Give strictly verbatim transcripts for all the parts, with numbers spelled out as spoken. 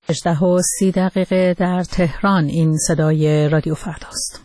هجده و سی دقیقه در تهران. این صدای رادیو فرداست.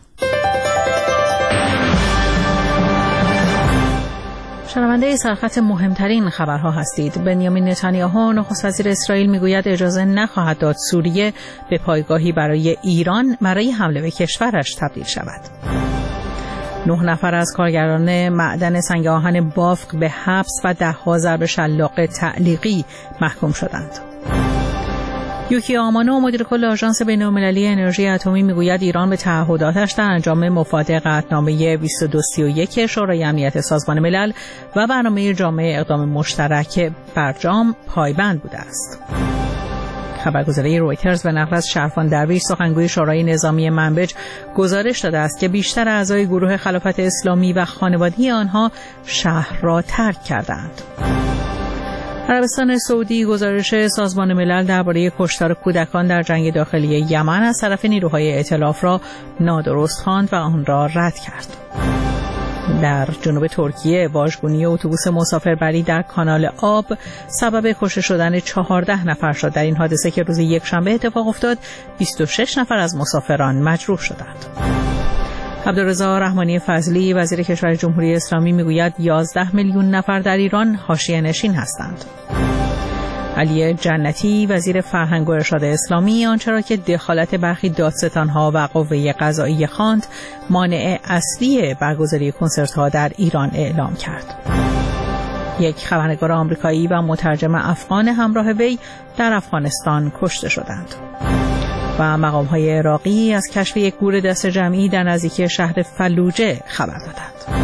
شنونده سرخط مهمترین خبرها هستید. بنیامین نتانیاهو نخست وزیر اسرائیل میگوید اجازه نخواهد داد سوریه به پایگاهی برای ایران برای حمله به کشورش تبدیل شود. نه نفر از کارگران معدن سنگ آهن بافق به حبس و ده ها ضرب شلاق تعلیقی محکوم شدند. یوکی آمانو مدیر کل آژانس بین‌المللی انرژی اتمی میگوید ایران به تعهداتش در انجام مفاد قطعنامه بیست و دو سی و یک شورای امنیت سازمان ملل و برنامه جامع اقدام مشترک برجام پایبند بوده است. خبرگزاری رویترز به نقل از شرفان درویش سخنگوی شورای نظامی منبج گزارش داده است که بیشتر اعضای گروه خلافت اسلامی و خانوادگی آنها شهر را ترک کردند. عربستان سعودی گزارش سازمان ملل درباره کشتار کودکان در جنگ داخلی یمن از طرف نیروهای ائتلاف را نادرست خواند و آن را رد کرد. در جنوب ترکیه واژگونی اتوبوس مسافربری در کانال آب سبب کشته شدن چهارده نفر شد. در این حادثه که روز یکشنبه اتفاق افتاد بیست و شش نفر از مسافران مجروح شدند. عبدالرضا رحمانی فضلی وزیر کشور جمهوری اسلامی میگوید یازده میلیون نفر در ایران حاشیه نشین هستند. علی جنتی وزیر فرهنگ و ارشاد اسلامی آنچه را که دخالت برخی دادستان‌ها و قوه قضاییه خواند مانع اصلی برگزاری کنسرت‌ها در ایران اعلام کرد. یک خبرنگار آمریکایی و مترجم افغان همراه وی در افغانستان کشته شدند. و مقام‌های عراقی از کشف یک گور دست جمعی در نزدیکی شهر فلوجه خبر دادند.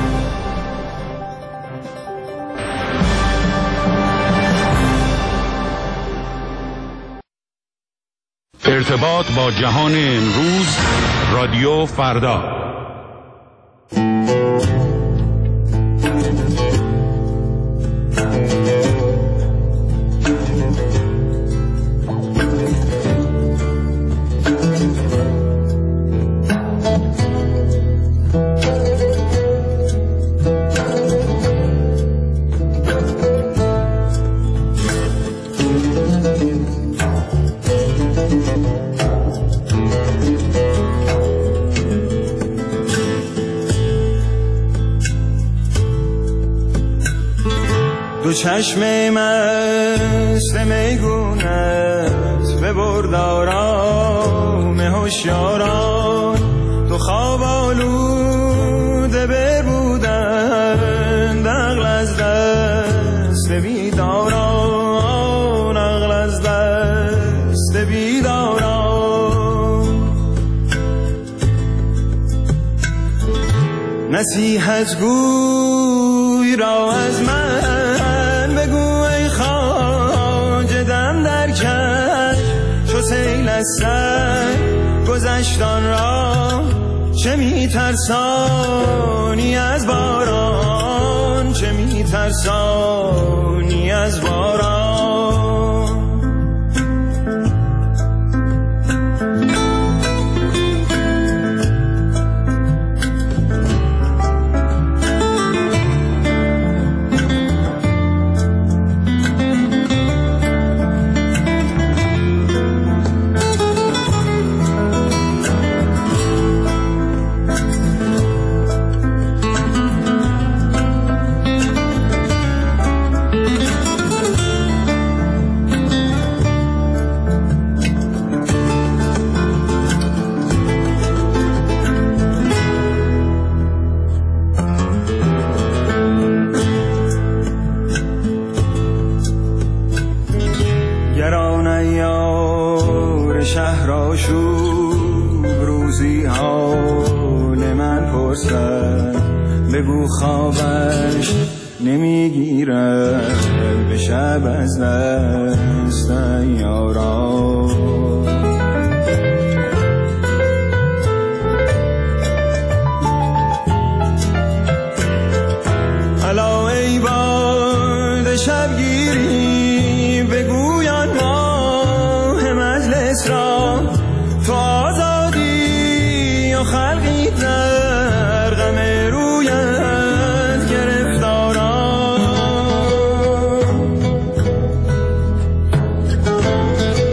ارتباط با جهان امروز، رادیو فردا. دو چشم مست میگونت ببرد آرام هوشیاران، دو خواب آلوده ببودند عقل از دست بیداران، عقل از دست بیداران. نصیحت گوی را از من چو سیل از سر گذشتان را، چه میترسانی از باران، چه میترسانی از باران. بگو خوابش نمیگیرد به شب از دست یاران. الا ای باد شبگیری بگویان ماه مجلس را، تو آزادی و خلقی در غم رویت گرفتاران.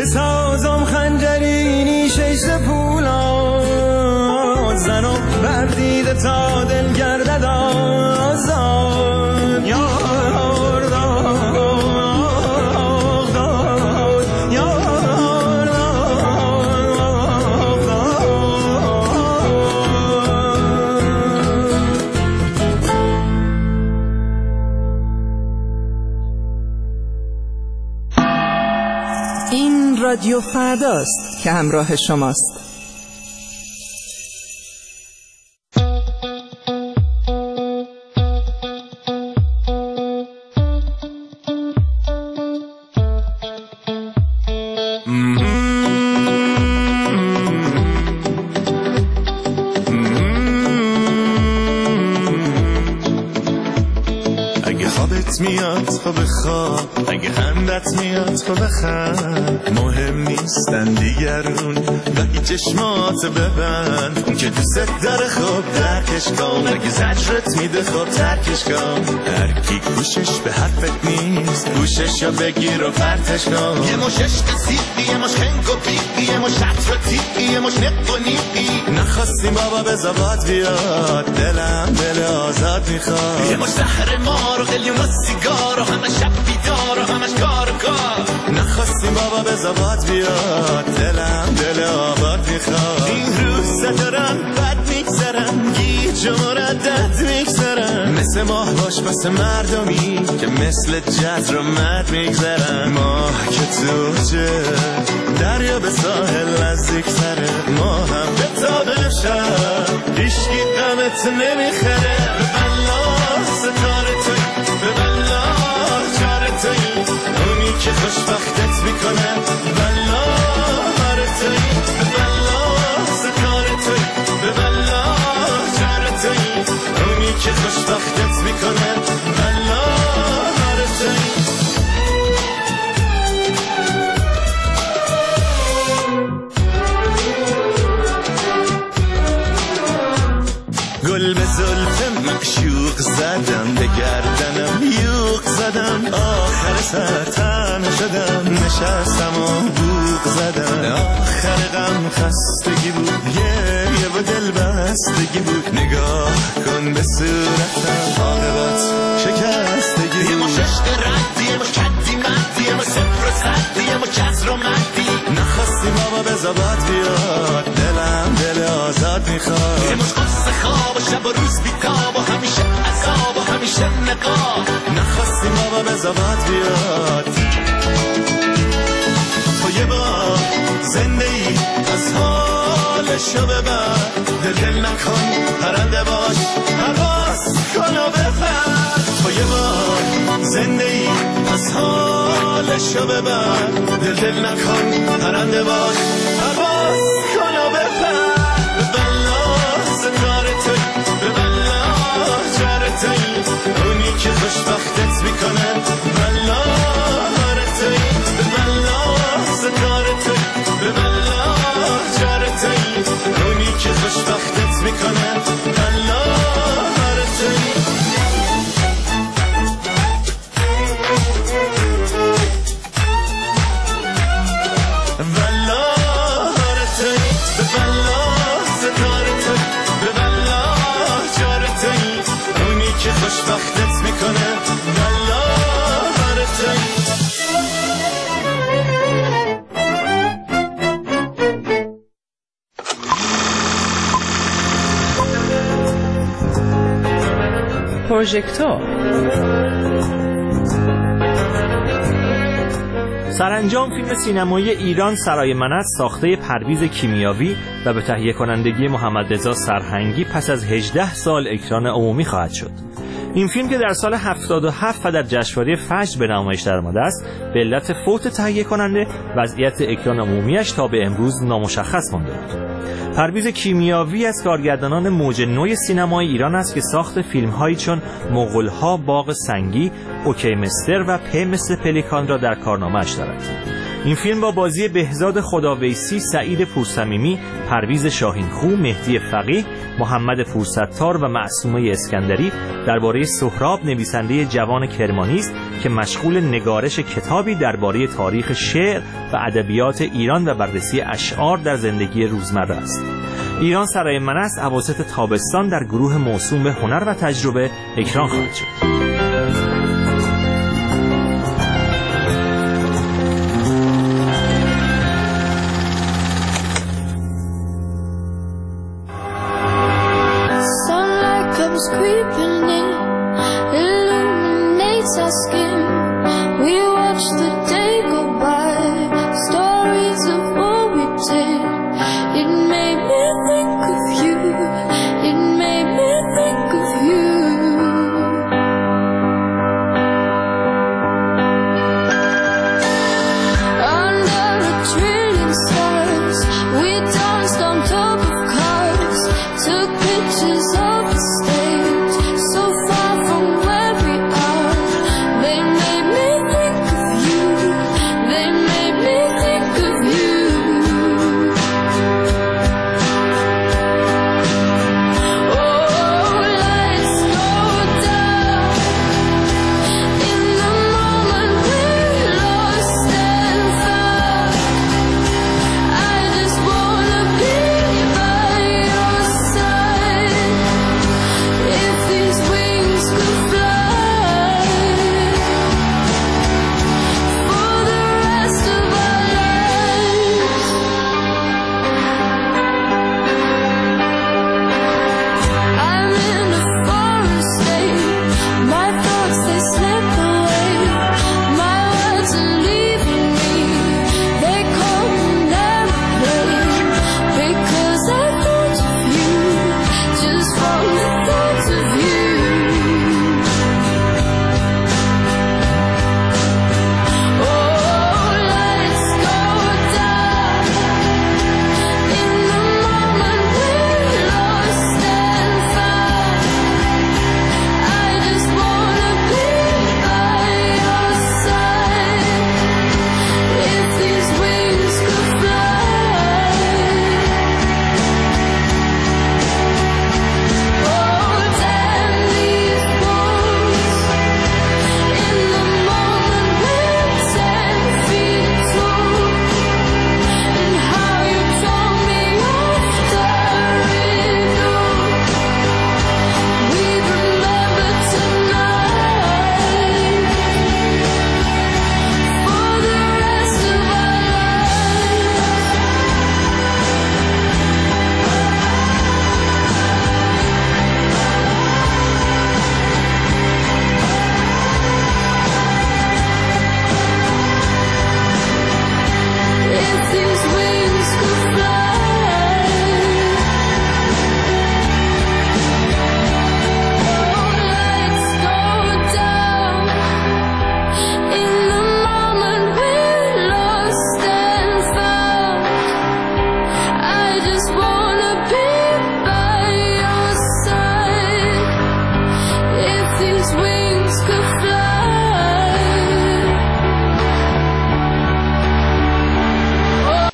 بسازم خنجری نیشش پولاد زنم بردیده تا دل گردد آزاد یا رادیو فرداست که همراه شماست. اگه خوابت میاد خب بخواب، اگه خندت میاد خب بخند، مهم نیستن دیگرون گاهی چشمات ببند، اون که دوست داره خب درکش کن، اگه زجرت میده خب ترکش کن، هر کی گوشش به حرفت نیست گوشش رو بگیر و پرتش کن. یه مش عشق سیدی، یه مش خنگ و بیدی، یه مش عطر و تیدی، یه مش نق و نیدی، نخواستیم بابا به زباد بیاد، دلم دل آزاد میخواد، یه مش زهر مار و قلیون و سیگار و همه شب بیدار و همش کار و کار، نخواستیم بابا به زباد بیاد، دلم دل آباد میخواد. این روز دارم بد میگذرم، گیج و مردد میگذرم، مثل ماه باش بس مردمی که مثل جزر و مرد میگذرم. ماه که توجه دریا به ساحل نزدیک تره، ما هم به تابه شب هیچکی غمت نمیخره. به بلا ستاره توی، به بلا چاره توی، اونی که خوشبختت میکنه، بلا هاره توی، به بلا ستاره توی، به بلا چاره توی، اونی که خوشبختت میکنه، بلا هاره توی. گل به زلف معشوق زدم، به گردنم یوق زدم، آخر سر تنها شدم، نشستم و بوق زدم، آخر غم خستگی بود، گریه و دل بستگی بود، نگاه کن به صورتم عاقبت شکستگی. یه مش عشق ردی، یه مش کدی مدی، یه مش صفر و صدی، یه مش جزر و مدی، نخواستیم بابا به زباد بیاد، دلم دل آزاد میخواد. یه مش قصه خواب و شب و روز بیتاب و همیشه عذاب و همیشه نقاب، نخواستیم بابا به زباد بیاد. تو یه بار زنده ای از حالشو ببر، دل دل نکن پرنده باش، پرواز کن و بپر. تو یه بار زنده ای از حالشو ببر، دل دل نکن پرنده باش، پرواز کن و بپر. به بلا ستاره توی، به بلا چاره توی، اونی که خوشبختت میکنه، بلا هاره توی، به بلا ستاره توی، به بلا چاره توی، اونی که خوشبختت میکنه، بلا هاره توی. بلا هاره توی، به بلا ستاره توی، به بلا چاره توی، اونی که خوشبختت میکنه، بلا هاره توی. پروژکتور سرانجام فیلم سینمایی ایران سرای منت ساخته پرویز کیمیاوی و به تهیه کنندگی محمد رضا سرهنگی پس از هجده سال اکران عمومی خواهد شد. این فیلم که در سال هفتاد و هفت و در جشنواره فجر به نمایش درآمده است، به علت فوت تهیه کننده وضعیت اکران عمومیش تا به امروز نامشخص مانده بود. پرویز کیمیاوی از کارگردانان موج نو سینمای ایران است که ساخت فیلم‌هایی چون مغول‌ها، باغ سنگی، اوکی مستر و پ مثل پلیکان را در کارنامه‌اش دارد. این فیلم با بازی بهزاد خداویسی، سعید پورصمیمی، پرویز شاهینخو، مهدی فقیه، محمد فرصت‌تار و معصومه اسکندری درباره سهراب، نویسنده جوان کرمانی است که مشغول نگارش کتابی درباره تاریخ شعر و ادبیات ایران و بررسی اشعار در زندگی روزمره است. ایران سرای من است اواسط تابستان در گروه موسوم به هنر و تجربه اکران خواهد شد.